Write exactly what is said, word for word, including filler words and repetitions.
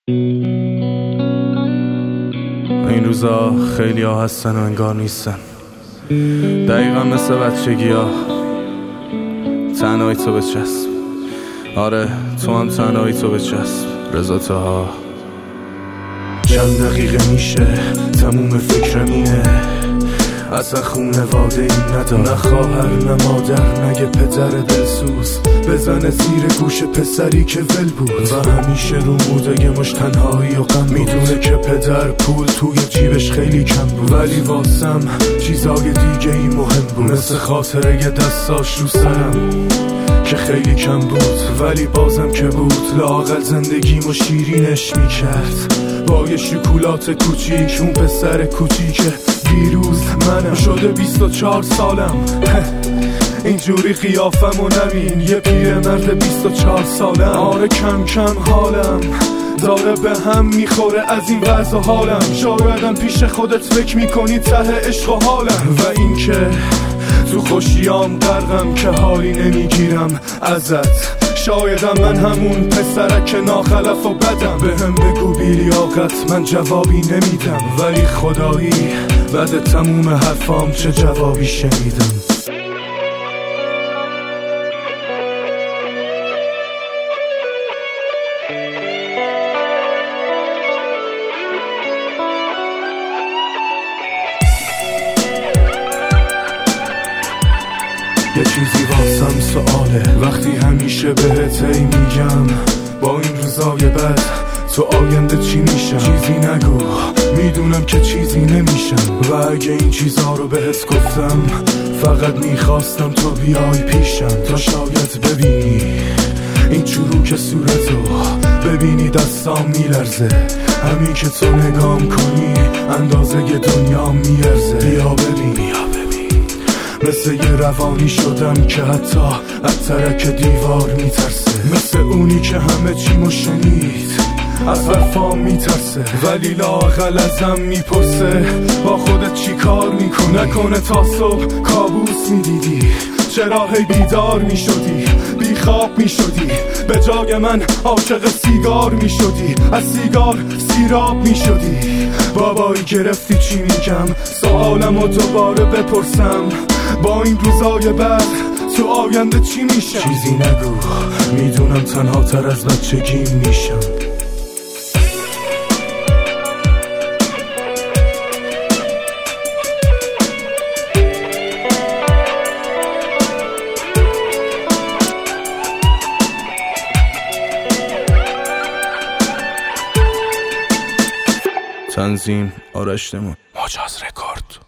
این روزا خیلی ها هستن و انگار نیستن، دقیقا مثل بچگی ها. تنهایی تو بچسب، آره تو هم تنهایی تو بچسب. رضا طه. چند دقیقه میشه تموم فکرم اینه، اصلا خونواده این ندار، نه خواهر نه مادر نه یه پدر دلسوز بزنه زیر گوش پسری که ول بود و همیشه رو موده یه مش تنهایی و غم. میدونه که پدر پول توی جیبش خیلی کم بود، ولی واسم چیزای دیگه ای مهم بود، مثل خاطره یه دستاش رو سرم که خیلی کم بود، ولی بازم که بود لااقل زندگیمو شیرینش میکرد با یه شکلات کوچیک. اون پسر کوچیکه دیروز منم شده بیست و چهار سالم، اینجوری قیافم و نبین یه پیرمرد بیست و چهار سالم. آره کم کم حالم داره به هم میخوره از این وضع و حالم. شایدم پیش خودت فکر میکنی ته عشق و حالم، و این که تو خوشیام غرقم که حالی نمیگیرم ازت. شایدم من همون پسرک ناخلف و بدم، به هم بگو بیلیاقت من جوابی نمیدم، ولی خدایی بعد تموم حرفام چه جوابی شنیدم. یه چیزی واسم سؤاله وقتی همیشه بهت ای میگم با این روزای بد تو آینده چی میشم؟ چیزی نگو میدونم که چیزی نمیشم، و اگه این چیزها رو بهت گفتم فقط میخواستم تو بیای پیشم تا شاید ببینی این چروک صورتو، ببینی دستام میلرزه همین که تو نگام کنی اندازه ی دنیا میارزه. بیا ببین مثل یه روانی شدم که حتی از ترک دیوار میترسه، مثل اونی که همه چیمو شنید از حرفام میترسه، ولی لااقل ازم میپرسه با خودت چی کار میکنی؟ نکنه تا صبح کابوس میدیدی؟ چرا هی بیدار میشدی؟ بیخواب میشدی؟ به جای من عاشق سیگار میشدی؟ از سیگار سیراب میشدی؟ بابایی گرفتی چی میگم؟ سوالمو دوباره بپرسم با این روزای بعد تو آینده چی میشم؟ چیزی نگو میدونم تنها تر از بچگیم میشم. تنظیم آرش نمون، مجاز رکورد.